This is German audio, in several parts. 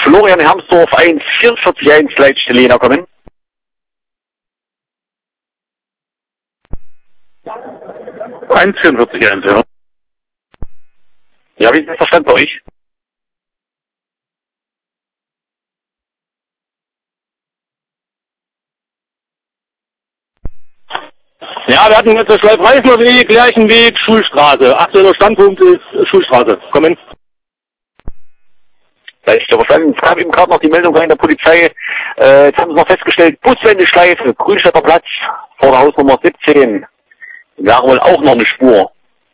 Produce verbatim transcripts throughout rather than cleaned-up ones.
Florian Hermsdorf, eins vierundvierzig eins, Leitstelle Jena kommen. eins vierundvierzig eins, ja. Ja, wie ist der Verstand bei euch? Ja, wir hatten jetzt das Schleif-Reisner Weg, Lerchenweg, Schulstraße. Aktueller Standpunkt ist Schulstraße. Kommen. Leitstelle verstanden. Es kam eben gerade noch die Meldung rein der Polizei. Äh, jetzt haben sie noch festgestellt, Buswendeschleife, Grünstädter Platz, vor der Hausnummer siebzehn. Wäre wohl auch noch eine Spur.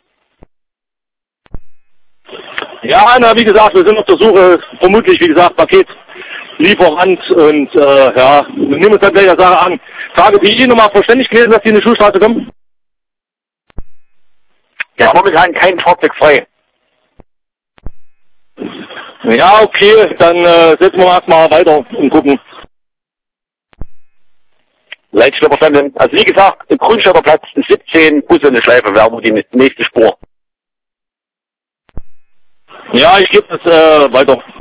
Ja, na, wie gesagt, wir sind auf der Suche, vermutlich, wie gesagt, Paketlieferant und, äh, ja, wir nehmen uns dann gleich der Sache an. Frage, die Ihnen nochmal verständlich gewesen, dass die in die Schulstraße kommen? Ja, momentan kein Fahrzeug frei. Ja, okay, dann, äh, setzen wir erstmal weiter und gucken. Leitstelle verstanden. Also wie gesagt, Grünstädter Platz siebzehn, Buswendeschleife wäre wohl die nächste Spur. Ja, ich gebe das, äh, weiter.